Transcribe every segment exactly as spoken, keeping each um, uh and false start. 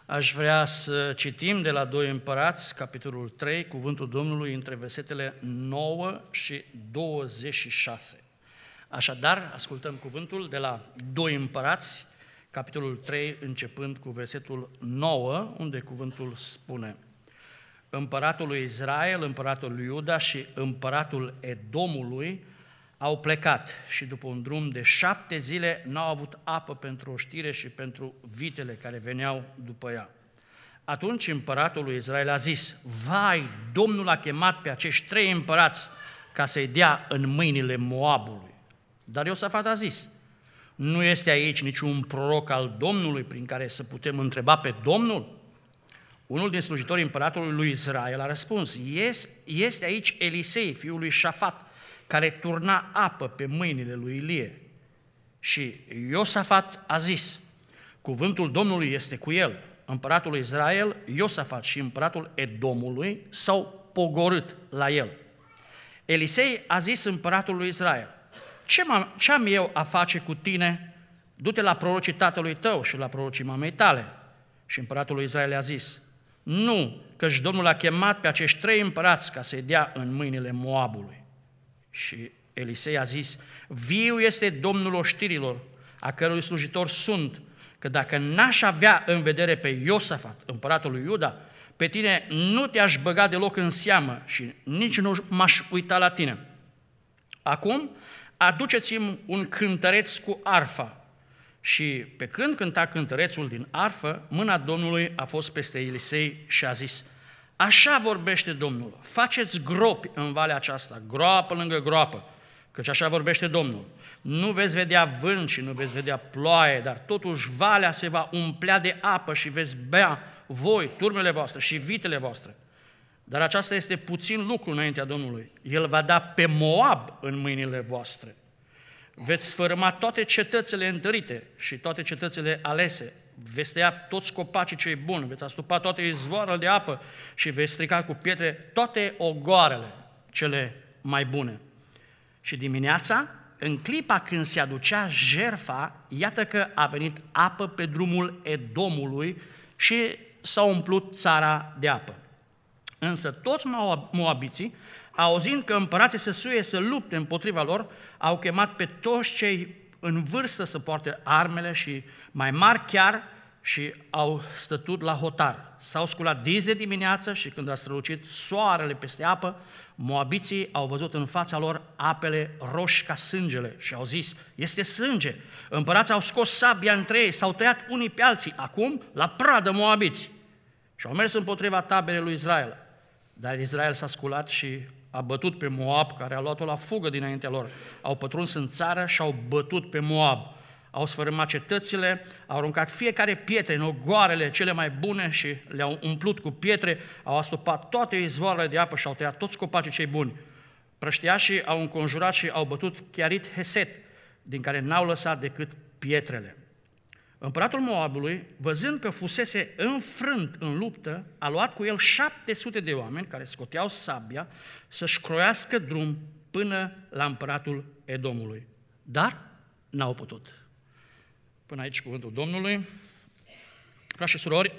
Aș vrea să citim de la doi Împărați, capitolul trei, cuvântul Domnului între versetele nouă și douăzeci și șase. Așadar, ascultăm cuvântul de la doi Împărați, capitolul trei, începând cu versetul nouă, unde cuvântul spune: Împăratul lui Israel, împăratul lui Iuda și împăratul Edomului au plecat și după un drum de șapte zile n-au avut apă pentru oștire și pentru vitele care veneau după ea. Atunci împăratul lui Israel a zis: vai, Domnul a chemat pe acești trei împărați ca să-i dea în mâinile Moabului. Dar Iosafat a zis: nu este aici niciun proroc al Domnului prin care să putem întreba pe Domnul? Unul din slujitorii împăratului lui Israel a răspuns: este aici Elisei, fiul lui Șafat, care turna apă pe mâinile lui Ilie. Și Iosafat a zis: cuvântul Domnului este cu el. Împăratul lui Israel, Iosafat și împăratul Edomului s-au pogorât la el. Elisei a zis împăratul lui Israel: ce, ce am eu a face cu tine? Du-te la prorocii tatălui tău și la prorocii mamei tale. Și împăratul lui Israel a zis: nu, căci Domnul a chemat pe acești trei împărați ca să-i dea în mâinile Moabului. Și Elisei a zis: viu este Domnul oștirilor, a cărui slujitor sunt, că dacă n-aș avea în vedere pe Iosafat, împăratul lui Iuda, pe tine nu te-aș băga deloc în seamă și nici nu m-aș uita la tine. Acum aduceți-mi un cântăreț cu arfa. Și pe când cânta cântărețul din arfă, mâna Domnului a fost peste Elisei și a zis: așa vorbește Domnul, faceți gropi în valea aceasta, groapă lângă groapă, căci așa vorbește Domnul. Nu veți vedea vânt și nu veți vedea ploaie, dar totuși valea se va umplea de apă și veți bea voi, turmele voastre și vitele voastre. Dar aceasta este puțin lucru înaintea Domnului. El va da pe Moab în mâinile voastre. Veți sfărâma toate cetățile întărite și toate cetățile alese. Veți tăia toți copacii cei buni, veți astupa toate izvoarele de apă și veți strica cu pietre toate ogoarele cele mai bune. Și dimineața, în clipa când se aducea jertfa, iată că a venit apă pe drumul Edomului și s-a umplut țara de apă. Însă toți moabiții, auzind că împărații se suie să lupte împotriva lor, au chemat pe toți cei în vârstă să poarte armele și mai mari chiar și au stătut la hotar. S-au sculat dis de dimineață și când a strălucit soarele peste apă, moabiții au văzut în fața lor apele roșii ca sângele și au zis: este sânge. Împărații au scos sabia între ei, s-au tăiat unii pe alții, acum la pradă moabiți. Și au mers împotriva taberei lui Israel. Dar Israel s-a sculat și a bătut pe Moab, care a luat-o la fugă dinaintea lor. Au pătruns în țară și au bătut pe Moab. Au sfărâmat cetățile, au aruncat fiecare pietre în ogoarele cele mai bune și le-au umplut cu pietre, au astupat toate izvoarele de apă și au tăiat toți copacii cei buni. Prăștiașii au înconjurat și au bătut Chiarit Heset, din care n-au lăsat decât pietrele. Împăratul Moabului, văzând că fusese înfrânt în luptă, a luat cu el șapte sute de oameni care scoteau sabia să-și croiască drum până la împăratul Edomului. Dar n-au putut. Până aici cuvântul Domnului. Frați și surori,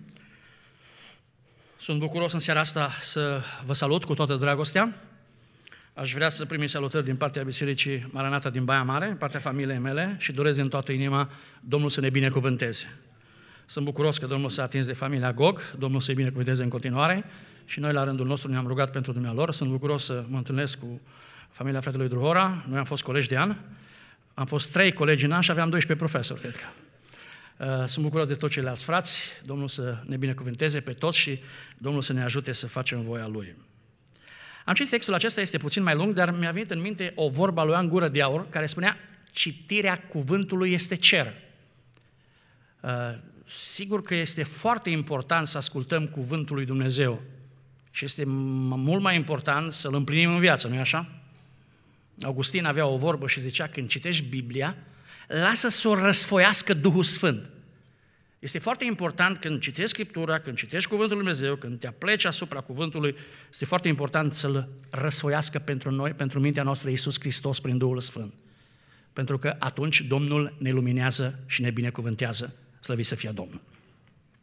sunt bucuros în seara asta să vă salut cu toată dragostea. Aș vrea să primiți salutări din partea Bisericii Maranata din Baia Mare, din partea familiei mele și doresc din toată inima Domnul să ne binecuvânteze. Sunt bucuros că Domnul s-a atins de familia Gog, Domnul să-i binecuvânteze în continuare și noi la rândul nostru ne-am rugat pentru dumnealor. Sunt bucuros să mă întâlnesc cu familia fratelui Druhora. Noi am fost colegi de an, am fost trei colegi în an și aveam doisprezece profesori, cred că. Sunt bucuros de toți ceilalți frați, Domnul să ne binecuvânteze pe toți și Domnul să ne ajute să facem voia Lui. Am citit textul acesta, este puțin mai lung, dar mi-a venit în minte o vorbă a lui Ioan Gură de Aur, care spunea: citirea cuvântului este cer. Uh, sigur că este foarte important să ascultăm cuvântul lui Dumnezeu și este mult mai important să-l împlinim în viață, nu-i așa? Augustin avea o vorbă și zicea: când citești Biblia, lasă să o răsfoiască Duhul Sfânt. Este foarte important când citești Scriptura, când citești Cuvântul Lui Dumnezeu, când te apleci asupra Cuvântului, este foarte important să-L răsfoiască pentru noi, pentru mintea noastră Iisus Hristos prin Duhul Sfânt. Pentru că atunci Domnul ne luminează și ne binecuvântează, slăvit să fie Domnul.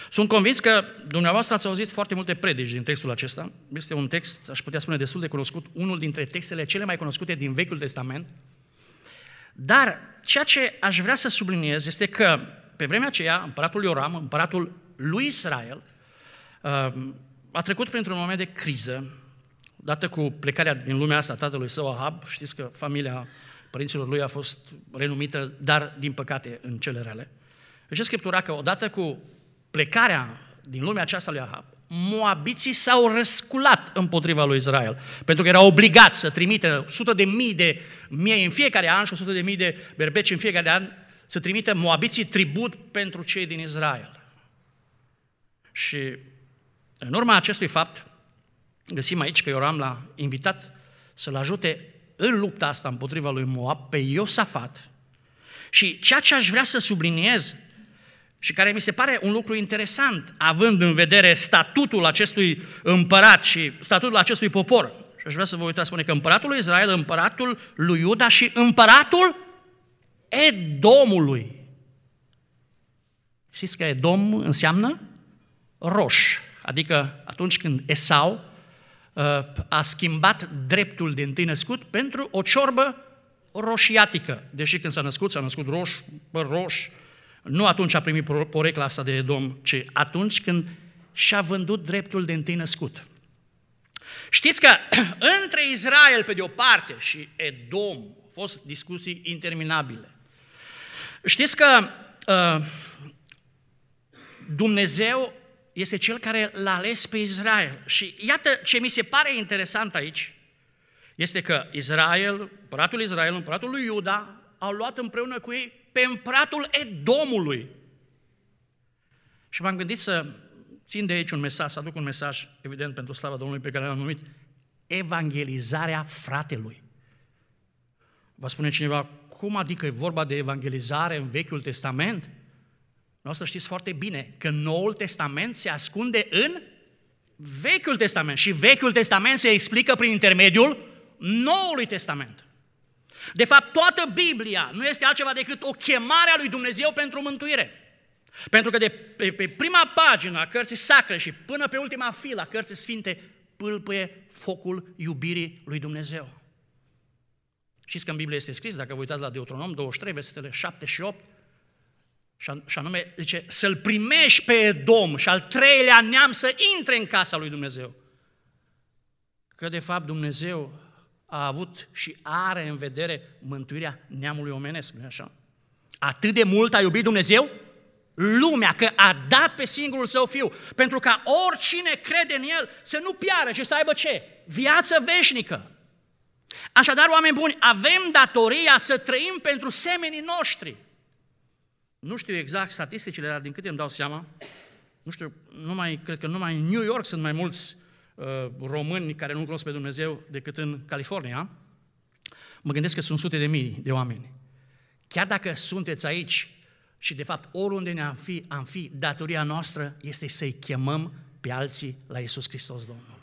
Sunt convins că dumneavoastră ați auzit foarte multe predici din textul acesta. Este un text, aș putea spune, destul de cunoscut, unul dintre textele cele mai cunoscute din Vechiul Testament. Dar ceea ce aș vrea să subliniez este că pe vremea aceea, împăratul Ioram, împăratul lui Israel, a trecut printr-un moment de criză, odată cu plecarea din lumea asta tatălui său Ahab. Știți că familia părinților lui a fost renumită, dar din păcate în cele rele. Deci Scriptura că odată cu plecarea din lumea aceasta lui Ahab, moabiții s-au răsculat împotriva lui Israel, pentru că erau obligați să trimită sute de mii de miei în fiecare an și o sută de mii de berbeci în fiecare an, să trimită moabiții tribut pentru cei din Israel. Și în urma acestui fapt, găsim aici că Ioram l-a invitat să-l ajute în lupta asta împotriva lui Moab pe Iosafat. Și ceea ce aș vrea să subliniez și care mi se pare un lucru interesant, având în vedere statutul acestui împărat și statutul acestui popor, și aș vrea să vă uitați, spune că împăratul lui Israel, împăratul lui Iuda și împăratul Edomului. Știți că Edom înseamnă roș, adică atunci când Esau a schimbat dreptul de întâi născut pentru o ciorbă roșiatică. Deși când s-a născut, s-a născut roș, păr roș, nu atunci a primit porecla asta de Edom, ci atunci când și-a vândut dreptul de întâi născut. Știți că între Israel pe de o parte și Edom au fost discuții interminabile. Știți că uh, Dumnezeu este Cel care l-a ales pe Israel. Și iată ce mi se pare interesant aici, este că Israel, împăratul Israel, împăratul lui Iuda, au luat împreună cu ei pe împăratul Edomului. Și m-am gândit să țin de aici un mesaj, să aduc un mesaj, evident, pentru slava Domnului, pe care l-am numit evangelizarea fratelui. Va spune cineva, cum adică e vorba de evangelizare în Vechiul Testament? Vreau să știți foarte bine că Noul Testament se ascunde în Vechiul Testament și Vechiul Testament se explică prin intermediul Noului Testament. De fapt, toată Biblia nu este altceva decât o chemare a lui Dumnezeu pentru mântuire. Pentru că de pe, pe prima pagină a cărții sacre și până pe ultima filă a cărții sfinte pâlpâie focul iubirii lui Dumnezeu. Știți că în Biblie este scris, dacă vă uitați la Deuteronom douăzeci și trei, versetele șapte și opt, și anume, zice, să-l primești pe Edom și al treilea neam să intre în casa lui Dumnezeu. Că de fapt Dumnezeu a avut și are în vedere mântuirea neamului omenesc, nu-i așa? Atât de mult a iubit Dumnezeu lumea, că a dat pe singurul Său Fiu, pentru ca oricine crede în El să nu piară, ci să aibă ce? Viață veșnică. Așadar, oameni buni, avem datoria să trăim pentru semenii noștri. Nu știu exact statisticile, dar din câte îmi dau seama, nu știu, numai, cred că numai în New York sunt mai mulți uh, români care nu cunosc pe Dumnezeu decât în California. Mă gândesc că sunt sute de mii de oameni. Chiar dacă sunteți aici și de fapt oriunde ne-am fi, am fi, datoria noastră este să-i chemăm pe alții la Iisus Hristos Domnul.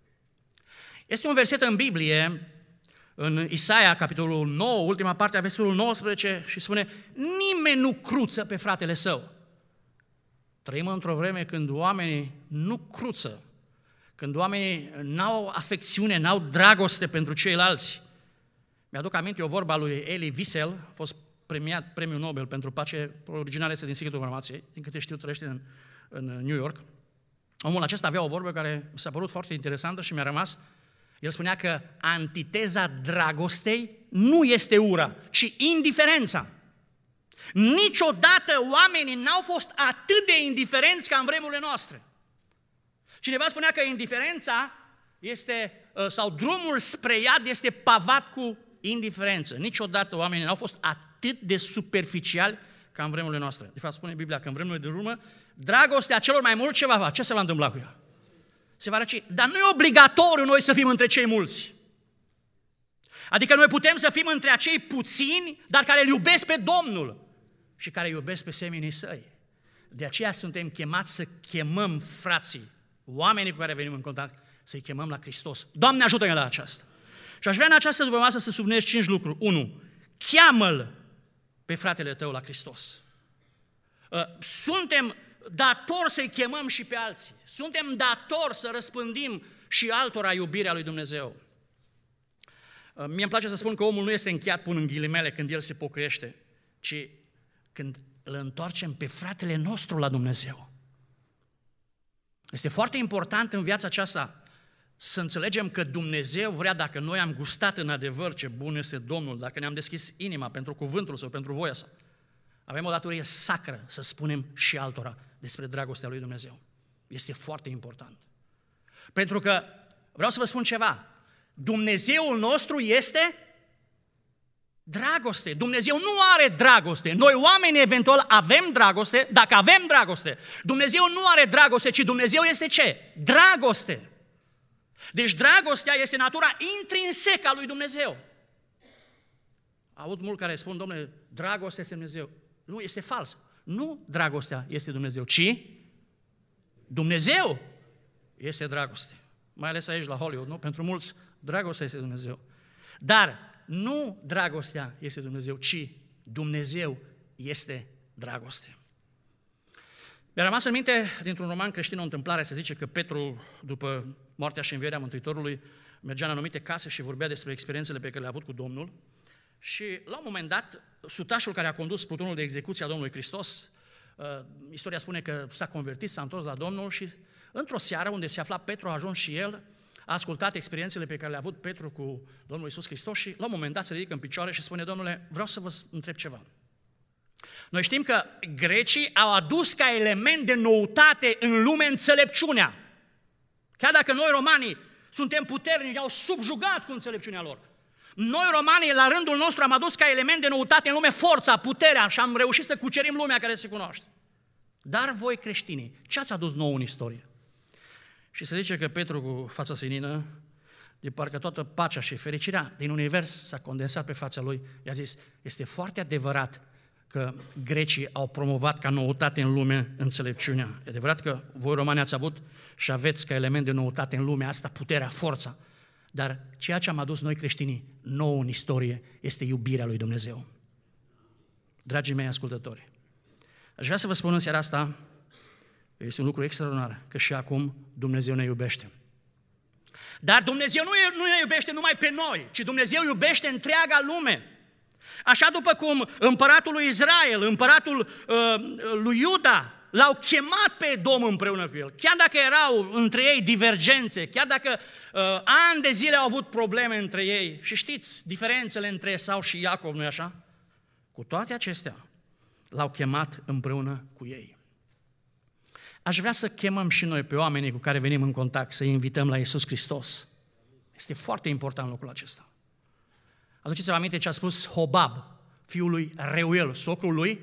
Este un verset în Biblie, în Isaia, capitolul nouă, ultima parte a versetului nouăsprezece, și spune: nimeni nu cruță pe fratele său. Trăim într-o vreme când oamenii nu cruță, când oamenii n-au afecțiune, n-au dragoste pentru ceilalți. Mi-aduc aminte o vorba lui Elie Wiesel, a fost premiat Premiul Nobel pentru pace, original este din Secretul Informației, din câte știu trăiește în, în New York. Omul acesta avea o vorbă care mi s-a părut foarte interesantă și mi-a rămas. El spunea că antiteza dragostei nu este ura, ci indiferența. Niciodată oamenii n-au fost atât de indiferenți ca în vremurile noastre. Cineva spunea că indiferența este, sau drumul spre iad este pavat cu indiferență. Niciodată oamenii n-au fost atât de superficiali ca în vremurile noastre. De fapt, spune Biblia că în vremurile de urmă, dragostea celor mai mulți ce va face? Ce se va întâmpla cu ea? Se va răci. Dar nu e obligatoriu noi să fim între cei mulți. Adică noi putem să fim între acei puțini, dar care îl iubesc pe Domnul și care iubesc pe semenii săi. De aceea suntem chemați să chemăm frații, oamenii cu care venim în contact, să-i chemăm la Hristos. Doamne, ajută-ne la aceasta! Și aș vrea în această dupămasă să subliniez cinci lucruri. unu. Cheamă-l pe fratele tău la Hristos. Suntem datori să-i chemăm și pe alții. Suntem datori să răspândim și altora iubirea lui Dumnezeu. Mie îmi place să spun că omul nu este încheiat, pun în ghilimele, când el se pocăiește, ci când îl întoarcem pe fratele nostru la Dumnezeu. Este foarte important în viața aceasta să înțelegem că Dumnezeu vrea, dacă noi am gustat în adevăr ce bun este Domnul, dacă ne-am deschis inima pentru cuvântul Său, pentru voia Sa, avem o datorie sacră să spunem și altora despre dragostea lui Dumnezeu. Este foarte important. Pentru că, vreau să vă spun ceva, Dumnezeul nostru este dragoste. Dumnezeu nu are dragoste. Noi oamenii eventual avem dragoste, dacă avem dragoste. Dumnezeu nu are dragoste, ci Dumnezeu este ce? Dragoste. Deci dragostea este natura intrinsecă a lui Dumnezeu. Aud mult care spun, domnule, dragostea este Dumnezeu. Nu, este fals. Nu dragostea este Dumnezeu, ci Dumnezeu este dragoste. Mai ales aici la Hollywood, nu? Pentru mulți, dragostea este Dumnezeu. Dar nu dragostea este Dumnezeu, ci Dumnezeu este dragoste. Mi-a rămas în minte, dintr-un roman creștin, o întâmplare, se zice că Petru, după moartea și învierea Mântuitorului, mergea în anumite case și vorbea despre experiențele pe care le-a avut cu Domnul. Și la un moment dat, sutașul care a condus plutonul de execuție a Domnului Hristos, uh, istoria spune că s-a convertit, s-a întors la Domnul și într-o seară unde se afla Petru, a ajuns și el, a ascultat experiențele pe care le-a avut Petru cu Domnul Iisus Hristos și la un moment dat se ridică în picioare și spune, Domnule, vreau să vă întreb ceva. Noi știm că grecii au adus ca element de noutate în lume înțelepciunea. Chiar dacă noi romanii suntem puternici, au subjugat cu înțelepciunea lor. Noi romanii, la rândul nostru, am adus ca element de noutate în lume forța, puterea și am reușit să cucerim lumea care se cunoaște. Dar voi creștinii, ce ați adus nou în istorie? Și se zice că Petru, cu fața senină, de parcă toată pacea și fericirea din univers s-a condensat pe fața lui, i-a zis, este foarte adevărat că grecii au promovat ca noutate în lume înțelepciunea. E adevărat că voi romani ați avut și aveți ca element de noutate în lumea asta puterea, forța. Dar ceea ce am adus noi creștinii nou în istorie este iubirea lui Dumnezeu. Dragii mei ascultători, aș vrea să vă spun în seara asta, este un lucru extraordinar, că și acum Dumnezeu ne iubește. Dar Dumnezeu nu ne iubește numai pe noi, ci Dumnezeu iubește întreaga lume. Așa după cum împăratul lui Israel, împăratul uh, lui Iuda, l-au chemat pe Domn împreună cu el. Chiar dacă erau între ei divergențe, chiar dacă uh, ani de zile au avut probleme între ei, și știți diferențele între Esau și Iacov, nu-i așa? Cu toate acestea, l-au chemat împreună cu ei. Aș vrea să chemăm și noi pe oamenii cu care venim în contact, să-i invităm la Iisus Hristos. Este foarte important lucrul acesta. Aduceți-vă aminte ce a spus Hobab, fiul lui Reuel, socrul lui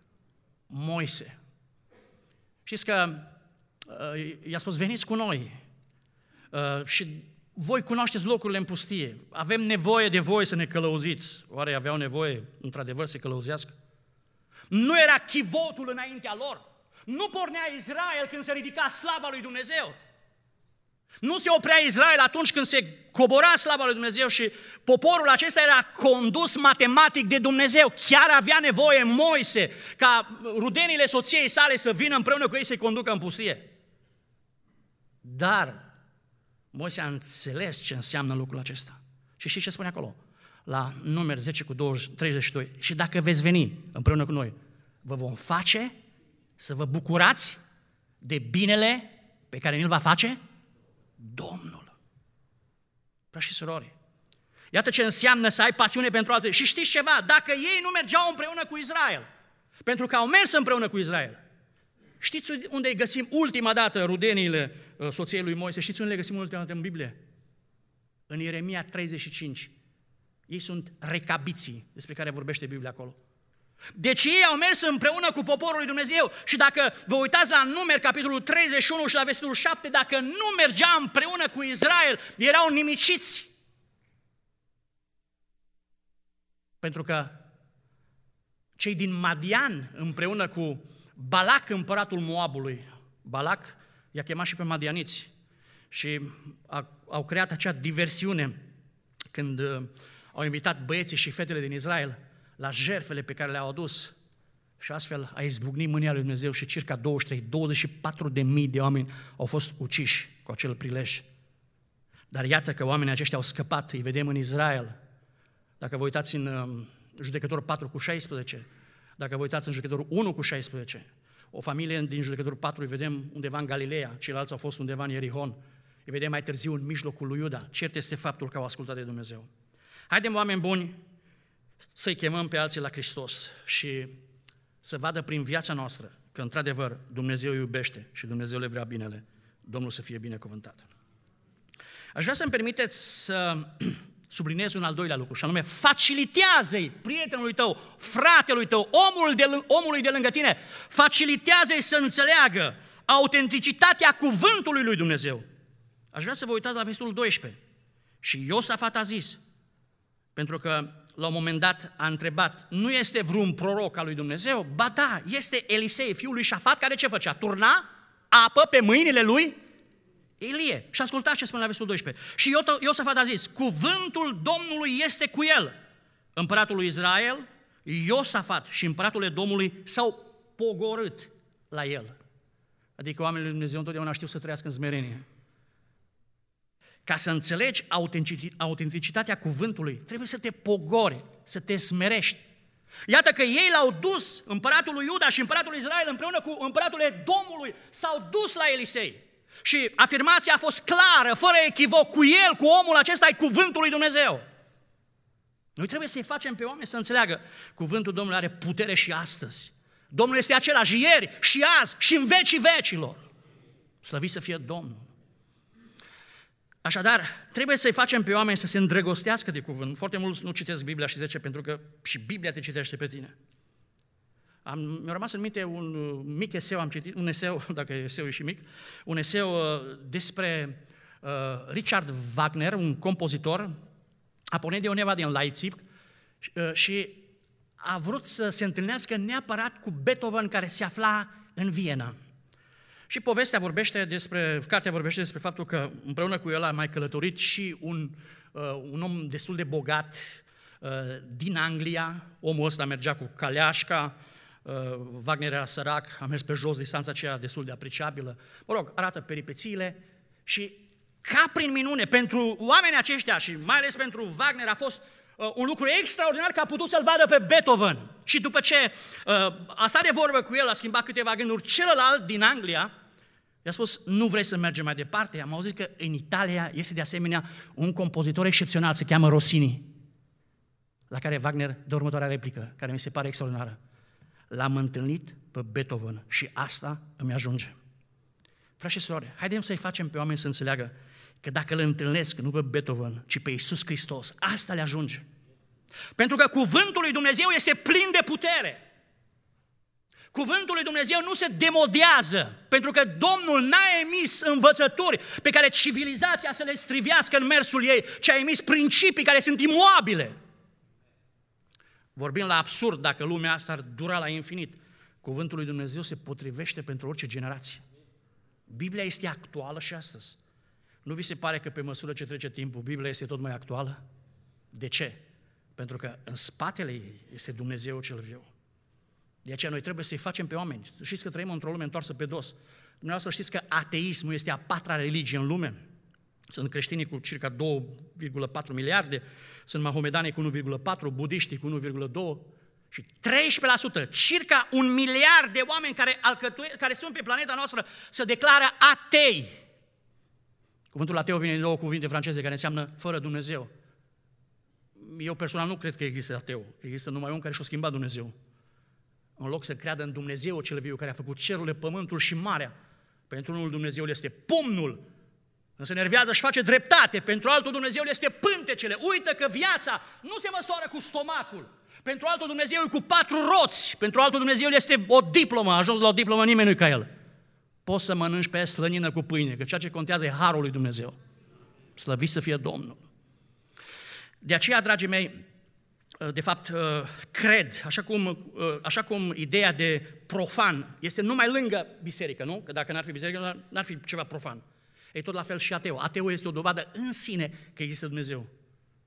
Moise. Știți că uh, i-a spus, veniți cu noi uh, și voi cunoașteți locurile în pustie. Avem nevoie de voi să ne călăuziți. Oare aveau nevoie, într-adevăr, să călăuzească? Nu era chivotul înaintea lor. Nu pornea Israel când se ridica slava lui Dumnezeu. Nu se oprea Israel atunci când se cobora slava lui Dumnezeu și poporul acesta era condus matematic de Dumnezeu. Chiar avea nevoie Moise ca rudenile soției sale să vină împreună cu ei să-i conducă în pustie. Dar Moise a înțeles ce înseamnă lucrul acesta. Și știți ce spune acolo? La Numeri zece cu treizeci și doi. Și dacă veți veni împreună cu noi, vă vom face să vă bucurați de binele pe care ni-l va face Domnul. Frați și surori, iată ce înseamnă să ai pasiune pentru alții. Și știți ceva? Dacă ei nu mergeau împreună cu Israel, pentru că au mers împreună cu Israel, știți unde îi găsim ultima dată rudeniile soției lui Moise? Știți unde le găsim ultima dată în Biblie? În Ieremia treizeci și cinci. Ei sunt recabiții despre care vorbește Biblia acolo. Deci ei au mers împreună cu poporul lui Dumnezeu și dacă vă uitați la Numeri, capitolul treizeci și unu și la versetul șapte, dacă nu mergea împreună cu Israel, erau nimiciți. Pentru că cei din Madian împreună cu Balac, împăratul Moabului, Balac i-a chemat și pe madianiți și a, au creat acea diversiune când uh, au invitat băieții și fetele din Israel la jertfele pe care le-au adus Și astfel a izbucnit mânia lui Dumnezeu și circa douăzeci și trei douăzeci și patru de mii de oameni au fost uciși cu acel prilej. Dar iată că oamenii aceștia au scăpat, îi vedem în Israel. Dacă vă uitați în uh, Judecătorul patru cu șaisprezece, dacă vă uitați în Judecătorul unu cu șaisprezece, o familie din Judecătorul patru îi vedem undeva în Galileea, ceilalți au fost undeva în Ierihon, îi vedem mai târziu în mijlocul lui Iuda. Cert este faptul că au ascultat de Dumnezeu. Haidem, oameni buni, să-i chemăm pe alții la Hristos și să vadă prin viața noastră că, într-adevăr, Dumnezeu iubește și Dumnezeu le vrea binele. Domnul să fie binecuvântat. Aș vrea să-mi permiteți să subliniez un al doilea lucru, și anume, facilitează-i prietenului tău, fratelui tău, omul de, omului de lângă tine, facilitează-i să înțeleagă autenticitatea cuvântului lui Dumnezeu. Aș vrea să vă uitați la versetul doisprezece. Și Iosafat a zis, pentru că la un moment dat a întrebat, nu este vreun proroc al lui Dumnezeu? Ba da, este Elisei, fiul lui Șafat, care ce făcea? Turna apă pe mâinile lui Ilie. Și ascultați ce spune la versetul doisprezece. Și Iosafat a zis, cuvântul Domnului este cu el. Împăratul lui Israel, Iosafat și împăratul Edomului s-au pogorât la el. Adică oamenii lui Dumnezeu întotdeauna știu să trăiască în smerenie. Ca să înțelegi autenticitatea cuvântului, trebuie să te pogori, să te smerești. Iată că ei l-au dus, împăratul lui Iuda și împăratul lui Israel împreună cu împăratul Edomului, s-au dus la Elisei. Și afirmația a fost clară, fără echivoc, cu el, cu omul acesta, e cuvântul lui Dumnezeu. Noi trebuie să-i facem pe oameni să înțeleagă, cuvântul Domnului are putere și astăzi. Domnul este același ieri și azi și în vecii vecilor. Slăvit să fie Domnul. Așadar, trebuie să-i facem pe oameni să se îndrăgostească de cuvânt. Foarte mulți nu citesc Biblia și zice, pentru că și Biblia te citește pe tine. Am, mi-a rămas în minte un mic eseu, am citit, un eseu, dacă eseu e și mic, un eseu uh, despre uh, Richard Wagner, un compozitor, a pornit de undeva din Leipzig uh, și a vrut să se întâlnească neapărat cu Beethoven, care se afla în Viena. Și povestea vorbește despre, cartea vorbește despre faptul că împreună cu el a mai călătorit și un, uh, un om destul de bogat uh, din Anglia. Omul ăsta mergea cu caleașca, uh, Wagner era sărac, a mers pe jos, distanța aceea destul de apreciabilă. Mă rog, arată peripețiile și ca prin minune, pentru oamenii aceștia și mai ales pentru Wagner a fost uh, un lucru extraordinar că a putut să-l vadă pe Beethoven. Și după ce uh, a stat de vorbă cu el, a schimbat câteva gânduri, celălalt din Anglia i-a spus, nu vrei să mergem mai departe? Am auzit că în Italia este de asemenea un compozitor excepțional, se cheamă Rossini, la care Wagner dă următoarea replică, care mi se pare extraordinară. L-am întâlnit pe Beethoven și asta îmi ajunge. Frați și surori, haidem să-i facem pe oameni să înțeleagă că dacă îl întâlnesc nu pe Beethoven, ci pe Iisus Hristos, asta le ajunge. Pentru că cuvântul lui Dumnezeu este plin de putere. Cuvântul lui Dumnezeu nu se demodează, pentru că Domnul n-a emis învățături pe care civilizația să le strivească în mersul ei, ci a emis principii care sunt imoabile. Vorbim la absurd, dacă lumea asta ar dura la infinit, cuvântul lui Dumnezeu se potrivește pentru orice generație. Biblia este actuală și astăzi. Nu vi se pare că pe măsură ce trece timpul, Biblia este tot mai actuală? De ce? Pentru că în spatele ei este Dumnezeu cel viu. De aceea noi trebuie să-i facem pe oameni. Știți că trăim într-o lume întoarsă pe dos. Dumneavoastră știți că ateismul este a patra religie în lume. Sunt creștinii cu circa doi virgulă patru miliarde, sunt mahomedanii cu unu virgulă patru, budiștii cu unu virgulă doi și treisprezece la sută, circa un miliard de oameni care, alcătuie, care sunt pe planeta noastră se declară atei. Cuvântul ateu vine din două cuvinte franceze care înseamnă fără Dumnezeu. Eu personal nu cred că există ateu. Există numai un care și-a schimbat Dumnezeu. În loc să creadă în Dumnezeu cel viu, care a făcut cerurile, pământul și marea. Pentru unul Dumnezeu este pumnul, însă nervează și face dreptate. Pentru altul Dumnezeu este pântecele. Uită că viața nu se măsoară cu stomacul. Pentru altul Dumnezeu e cu patru roți. Pentru altul Dumnezeu este o diplomă. A ajuns la o diplomă, nimeni nu-i ca el. Poți să mănânci pe slănină cu pâine, că ceea ce contează e harul lui Dumnezeu. Slăvit să fie Domnul. De aceea, dragii mei, de fapt, cred, așa cum, așa cum ideea de profan este numai lângă biserică, nu? Că dacă n-ar fi biserică, n-ar fi ceva profan. E tot la fel și ateu. Ateu este o dovadă în sine că există Dumnezeu.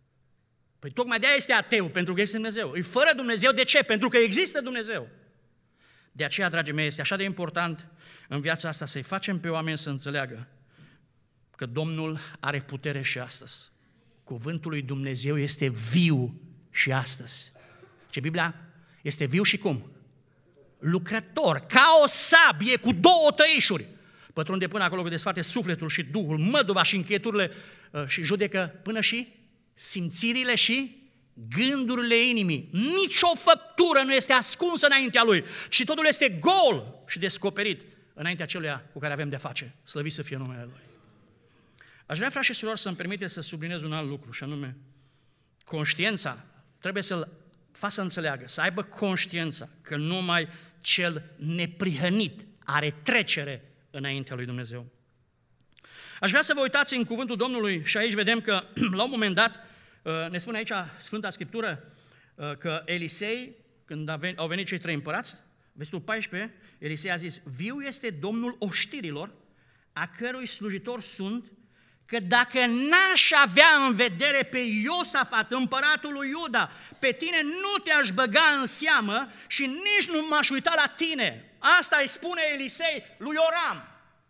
Păi tocmai de-aia este ateu, pentru că este Dumnezeu. E fără Dumnezeu, de ce? Pentru că există Dumnezeu. De aceea, dragii mei, este așa de important în viața asta să-i facem pe oameni să înțeleagă că Domnul are putere și astăzi. Cuvântul lui Dumnezeu este viu și astăzi. Ce Biblia este viu și cum? Lucrător, ca o sabie cu două tăișuri. Pătrunde până acolo că desfarte sufletul și duhul, măduva și încheieturile și judecă până și simțirile și gândurile inimii. Nici o făptură nu este ascunsă înaintea Lui, ci totul este gol și descoperit înaintea celuia cu care avem de-a face. Slăvit să fie numele Lui. Aș vrea, frați și surori, să-mi permite să subliniez un alt lucru, și anume, conștiința trebuie să-l facă să înțeleagă, să aibă conștiința că numai cel neprihănit are trecere înaintea lui Dumnezeu. Aș vrea să vă uitați în cuvântul Domnului și aici vedem că, la un moment dat, ne spune aici Sfânta Scriptură că Elisei, când au venit cei trei împărați, versetul paisprezece, Elisei a zis: viu este Domnul oștirilor, a cărui slujitor sunt, că dacă n-aș avea în vedere pe Iosafat, împăratul lui Iuda, pe tine nu te-aș băga în seamă și nici nu m-aș uita la tine. Asta îi spune Elisei lui Ioram.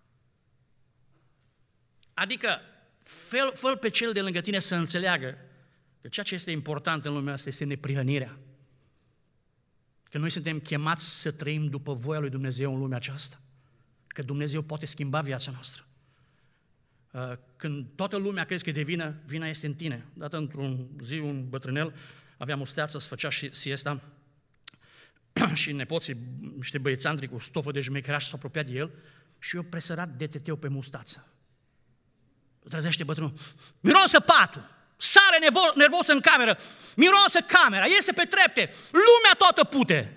Adică, fă, fă pe cel de lângă tine să înțeleagă că ceea ce este important în lumea asta este neprihănirea. Că noi suntem chemați să trăim după voia lui Dumnezeu în lumea aceasta. Că Dumnezeu poate schimba viața noastră. Când toată lumea crezi că e de vină, vina este în tine. Dată într-un zi, un bătrânel avea musteață, se făcea și siesta și nepoții, niște băiețandri cu stofă de jmecheraș s-au apropiat de el și eu presărat D T T-ul pe mustață. Trezește bătrânul: miroasă patul, sare nevo- nervos în cameră, miroasă camera, iese pe trepte, lumea toată pute.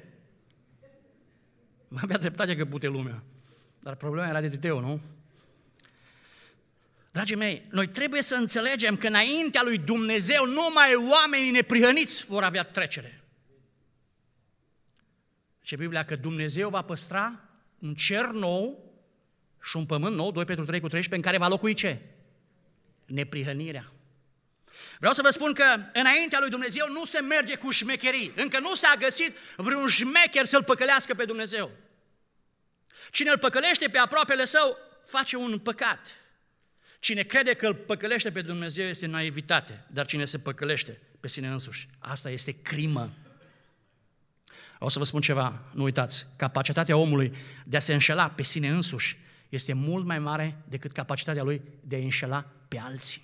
Mă avea dreptate că pute lumea, dar problema era D T T-ul, nu? Dragii mei, noi trebuie să înțelegem că înaintea lui Dumnezeu numai oamenii neprihăniți vor avea trecere. Ce Biblia că Dumnezeu va păstra un cer nou și un pământ nou, doi Petru trei cu treisprezece, în care va locui ce? Neprihănirea. Vreau să vă spun că înaintea lui Dumnezeu nu se merge cu șmecherii. Încă nu s-a găsit vreun șmecher să-L păcălească pe Dumnezeu. Cine îl păcălește pe aproapele său face un păcat. Cine crede că îl păcălește pe Dumnezeu este naivitate, dar cine se păcălește pe sine însuși, asta este crimă. O să vă spun ceva, nu uitați, capacitatea omului de a se înșela pe sine însuși este mult mai mare decât capacitatea lui de a înșela pe alții.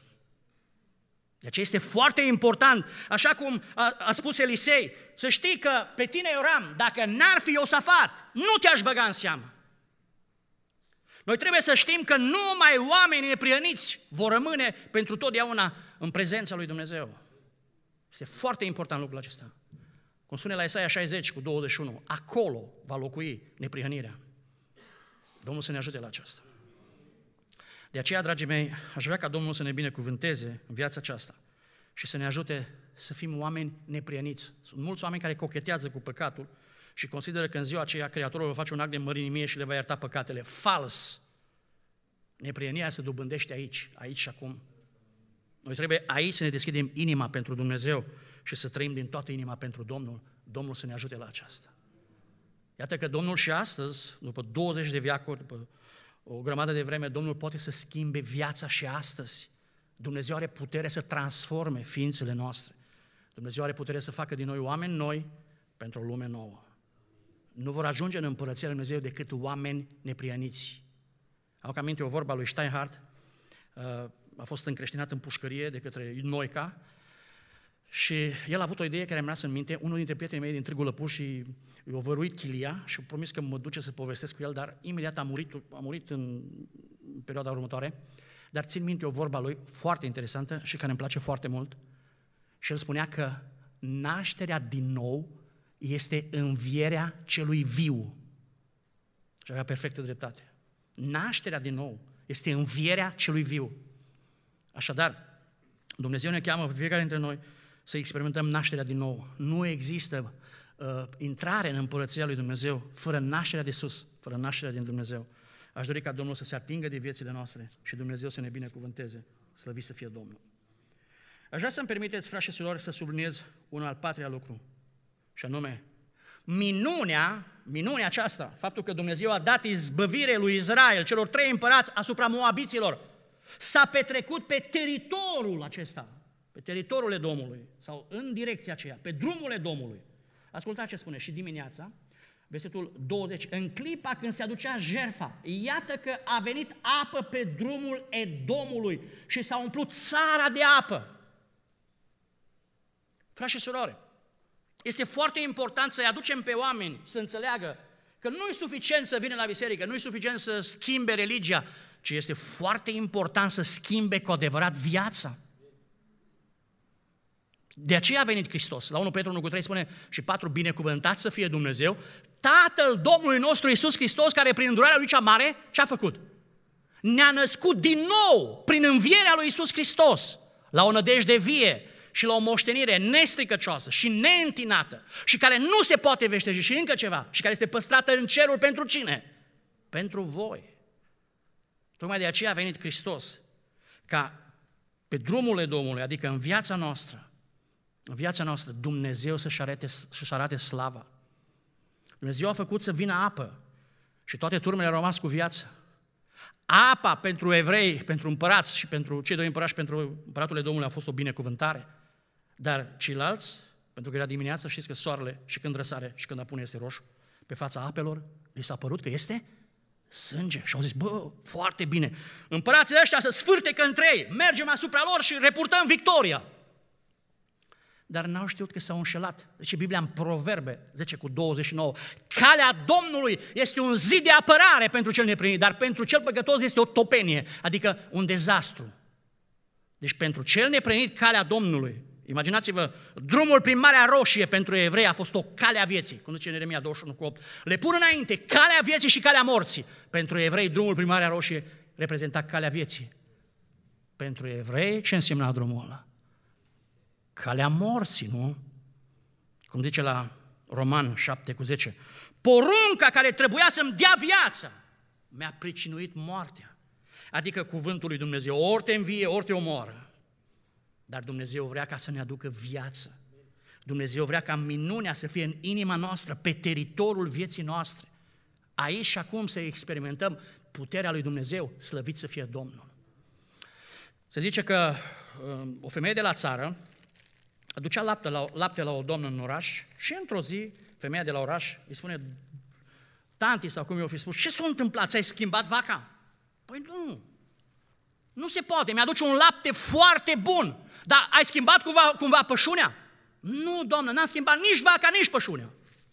De aceea este foarte important, așa cum a, a spus Elisei, să știi că pe tine, Ioram, dacă n-ar fi Iosafat, nu te-aș băga în seamă. Noi trebuie să știm că numai oamenii neprihăniți vor rămâne pentru totdeauna în prezența lui Dumnezeu. Este foarte important lucrul acesta. Cum spune la Isaia șaizeci cu douăzeci și unu, acolo va locui neprihănirea. Domnul să ne ajute la aceasta. De aceea, dragii mei, aș vrea ca Domnul să ne binecuvânteze în viața aceasta și să ne ajute să fim oameni neprihăniți. Sunt mulți oameni care cochetează cu păcatul și consideră că în ziua aceea Creatorul va face un act de mărinimie și le va ierta păcatele. Fals! Neprihănirea se dobândește aici, aici și acum. Noi trebuie aici să ne deschidem inima pentru Dumnezeu și să trăim din toată inima pentru Domnul. Domnul să ne ajute la aceasta. Iată că Domnul și astăzi, după douăzeci de veacuri, după o grămadă de vreme, Domnul poate să schimbe viața și astăzi. Dumnezeu are putere să transforme ființele noastre. Dumnezeu are putere să facă din noi oameni noi pentru o lume nouă. Nu vor ajunge în Împărăția lui Dumnezeu decât oameni neprihăniți. Am aminte o vorba a lui Steinhardt, a fost încreștinat în pușcărie de către Noica și el a avut o idee care mi-a rămas în minte. Unul dintre prietenii mei din Târgu Lăpuș și i-a văruit chilia și a promis că mă duce să povestesc cu el, dar imediat a murit, a murit în perioada următoare. Dar țin minte o vorba lui foarte interesantă și care îmi place foarte mult. Și el spunea că nașterea din nou este învierea celui viu. Și avea perfectă dreptate. Nașterea din nou este învierea celui viu. Așadar, Dumnezeu ne cheamă pe fiecare dintre noi să experimentăm nașterea din nou. Nu există uh, intrare în Împărăția lui Dumnezeu fără nașterea de sus, fără nașterea din Dumnezeu. Aș dori ca Domnul să se atingă de viețile noastre și Dumnezeu să ne binecuvânteze. Slăvit să fie Domnul. Aș vrea să-mi permiteți, frați și surori, să subliniez un al patrulea lucru, și anume, minunea, minunea aceasta, faptul că Dumnezeu a dat izbăvire lui Israel, celor trei împărați asupra moabiților, s-a petrecut pe teritoriul acesta, pe teritoriul Edomului, sau în direcția aceea, pe drumul Edomului. Ascultați ce spune și dimineața, versetul douăzeci, în clipa când se aducea jertfa, iată că a venit apă pe drumul Edomului și s-a umplut țara de apă. Frați și surori, este foarte important să-i aducem pe oameni să înțeleagă că nu e suficient să vină la biserică, nu e suficient să schimbe religia, ci este foarte important să schimbe cu adevărat viața. De aceea a venit Hristos. La unu Petru unu cu trei spune și patru, binecuvântat să fie Dumnezeu, Tatăl Domnului nostru Iisus Hristos, care prin îndurarea Lui cea mare, ce-a făcut? Ne-a născut din nou prin învierea Lui Iisus Hristos la o nădejde vie și la o moștenire nestricăcioasă și neîntinată și care nu se poate veșteji și încă ceva și care este păstrată în cerul pentru cine? Pentru voi. Tocmai de aceea a venit Hristos ca pe drumul Domnului, adică în viața noastră, în viața noastră, Dumnezeu să-și arate, să-și arate slava. Dumnezeu a făcut să vină apă și toate turmele au rămas cu viață. Apa pentru evrei, pentru împărați și pentru cei doi împărați și pentru împăratul Domnului a fost o binecuvântare. Dar ceilalți, pentru că era dimineața, știți că soarele și când răsare și când apune este roșu, pe fața apelor li s-a părut că este sânge. Și au zis, bă, foarte bine, împărații ăștia să sfârtecă între ei, mergem asupra lor și repurtăm victoria. Dar n-au știut că s-au înșelat. Deci Biblia în Proverbe zece cu douăzeci și nouă, calea Domnului este un zid de apărare pentru cel neprinit, dar pentru cel păcătos este o topenie, adică un dezastru. Deci pentru cel neprinit, calea Domnului, imaginați-vă, drumul prin Marea Roșie pentru evrei a fost o cale a vieții, cum zice Ieremia douăzeci și unu cu opt. Le pun înainte calea vieții și calea morții. Pentru evrei, drumul prin Marea Roșie reprezenta calea vieții. Pentru evrei, ce însemna drumul ăla? Calea morții, nu? Cum zice la Roman șapte cu zece, porunca care trebuia să-mi dea viața mi-a pricinuit moartea. Adică cuvântul lui Dumnezeu, ori te învie, ori te omoară. Dar Dumnezeu vrea ca să ne aducă viață. Dumnezeu vrea ca minunea să fie în inima noastră, pe teritoriul vieții noastre. Aici și acum să experimentăm puterea lui Dumnezeu, slăvit să fie Domnul. Se zice că o femeie de la țară aducea lapte la, lapte la o doamnă în oraș și într-o zi, femeia de la oraș îi spune, tanti sau cum i-o fi spus, ce s-a întâmplat, ți-ai schimbat vaca? Păi nu, nu se poate, mi-aduce un lapte foarte bun, dar ai schimbat cumva, cumva pășunea? Nu, doamnă, n-am schimbat nici vaca, nici pășunea.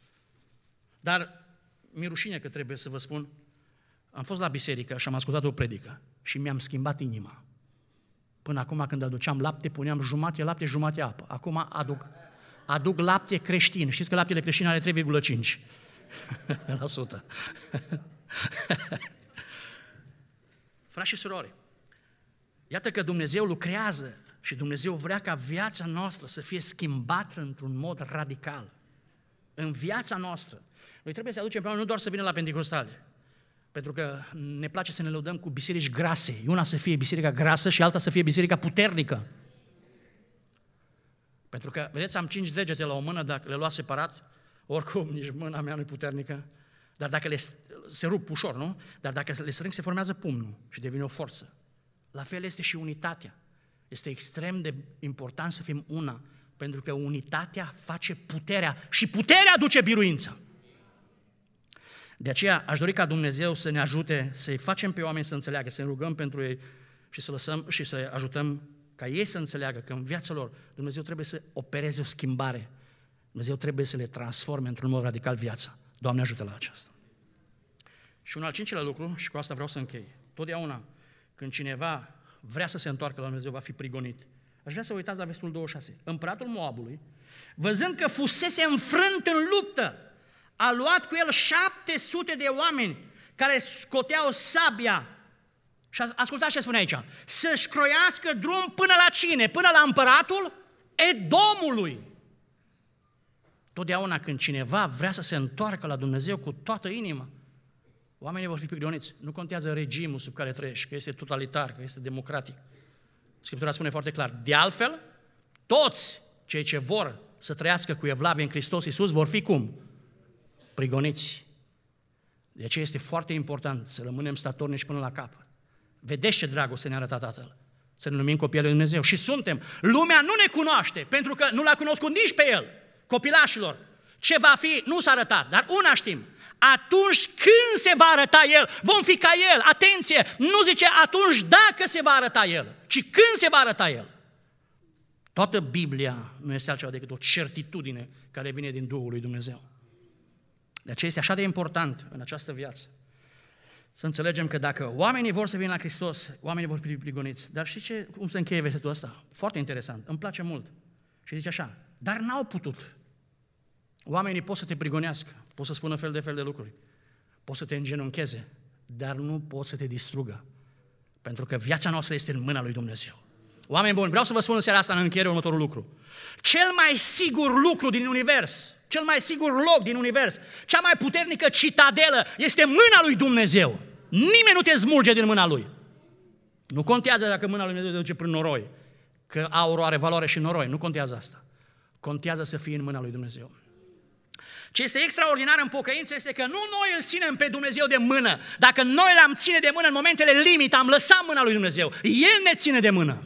Dar mi-e rușine că trebuie să vă spun, am fost la biserică și am ascultat o predică și mi-am schimbat inima. Până acum când aduceam lapte, puneam jumate lapte, jumate apă. Acum aduc, aduc lapte creștin. Știți că laptele creștin are trei virgulă cinci la sută. Frați și surori, iată că Dumnezeu lucrează și Dumnezeu vrea ca viața noastră să fie schimbată într-un mod radical. În viața noastră. Noi trebuie să aducem pe oameni nu doar să vină la Pentecostale, pentru că ne place să ne lăudăm cu biserici grase. Una să fie biserica grasă și alta să fie biserica puternică. Pentru că, vedeți, am cinci degete la o mână, dacă le luați separat, oricum nici mâna mea nu e puternică, dar dacă le, se rup ușor, nu? Dar dacă le strâng, se formează pumnul și devine o forță. La fel este și unitatea. Este extrem de important să fim una, pentru că unitatea face puterea și puterea aduce biruință. De aceea aș dori ca Dumnezeu să ne ajute să-i facem pe oameni să înțeleagă, să ne rugăm pentru ei și să lăsăm și să ajutăm ca ei să înțeleagă că în viața lor Dumnezeu trebuie să opereze o schimbare. Dumnezeu trebuie să le transforme într-un mod radical viața. Doamne, ajută la aceasta. Și un al cincilea lucru, și cu asta vreau să închei. Totdeauna când cineva vrea să se întoarcă la Dumnezeu, va fi prigonit. Aș vrea să uitați la versetul douăzeci și șase. Împăratul Moabului, văzând că fusese înfrânt în luptă, a luat cu el șapte sute de oameni care scoteau sabia. Și ascultați ce spune aici. Să-și croiască drum până la cine? Până la împăratul Edomului. Totdeauna când cineva vrea să se întoarcă la Dumnezeu cu toată inima, oamenii vor fi prigoniți. Nu contează regimul sub care trăiești, că este totalitar, că este democratic. Scriptura spune foarte clar. De altfel, toți cei ce vor să trăiască cu evlavie în Hristos Iisus vor fi cum? prigoniți. De aceea este foarte important să rămânem statornici până la capăt. Vedeți ce dragoste ne-a arătat Tatăl. Să ne numim copiii lui Dumnezeu. Și suntem. Lumea nu ne cunoaște, pentru că nu l-a cunoscut nici pe El. Copilașilor, ce va fi nu s-a arătat, dar una știm. Atunci când se va arăta El, vom fi ca El. Atenție, nu zice atunci dacă se va arăta El, ci când se va arăta El. Toată Biblia nu este altceva decât o certitudine care vine din Duhul lui Dumnezeu. De aceea este așa de important în această viață să înțelegem că dacă oamenii vor să vină la Hristos, oamenii vor fi prigoniți. Dar știți ce, cum se încheie versetul ăsta? Foarte interesant, îmi place mult. Și zice așa, dar n-au putut. Oamenii pot să te prigonească, pot să spună fel de fel de lucruri, pot să te îngenuncheze, dar nu pot să te distrugă. Pentru că viața noastră este în mâna lui Dumnezeu. Oameni buni, vreau să vă spun în seara asta în încheiere următorul lucru. Cel mai sigur lucru din univers, cel mai sigur loc din univers, cea mai puternică citadelă este mâna lui Dumnezeu. Nimeni nu te smulge din mâna lui. Nu contează dacă mâna lui Dumnezeu te duce prin noroi, că aurul are valoare și noroi, nu contează asta. Contează să fii în mâna lui Dumnezeu. Ce este extraordinar în pocăință este că nu noi îl ținem pe Dumnezeu de mână. Dacă noi l-am ține de mână în momentele limite, am lăsat mâna lui Dumnezeu. El ne ține de mână.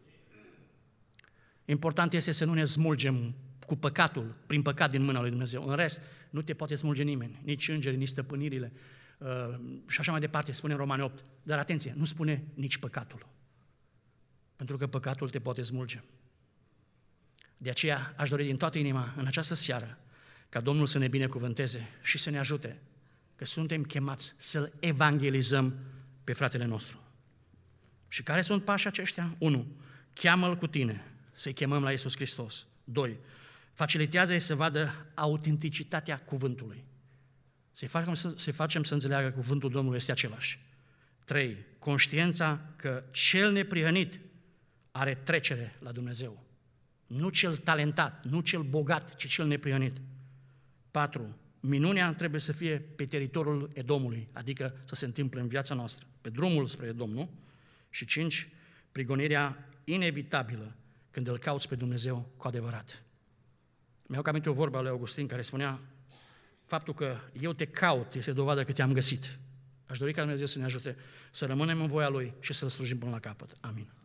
Important este să nu ne smulgem cu păcatul, prin păcat din mâna lui Dumnezeu. În rest, nu te poate smulge nimeni, nici îngerii, nici stăpânirile uh, și așa mai departe, spune în Romani opt. Dar atenție, nu spune nici păcatul. Pentru că păcatul te poate smulge. De aceea aș dori din toată inima în această seară ca Domnul să ne binecuvânteze și să ne ajute, că suntem chemați să-L evangelizăm pe fratele nostru. Și care sunt pașii aceștia? unu. Cheamă-L cu tine, să-i chemăm la Iisus Hristos. doi. Facilitează-i să vadă autenticitatea cuvântului. Să-i facem, să, să-i facem să înțeleagă că cuvântul Domnului este același. trei. Conștiința că cel neprihănit are trecere la Dumnezeu. Nu cel talentat, nu cel bogat, ci cel neprihănit. patru. Minunea trebuie să fie pe teritoriul Edomului, adică să se întâmple în viața noastră, pe drumul spre Edom, nu? Și cinci. Prigonirea inevitabilă când îl cauți pe Dumnezeu cu adevărat. Mi-au cam aminte o vorbă a lui Augustin care spunea: faptul că eu te caut este dovadă că te-am găsit. Aș dori ca Dumnezeu să ne ajute să rămânem în voia Lui și să-L slujim până la capăt. Amin.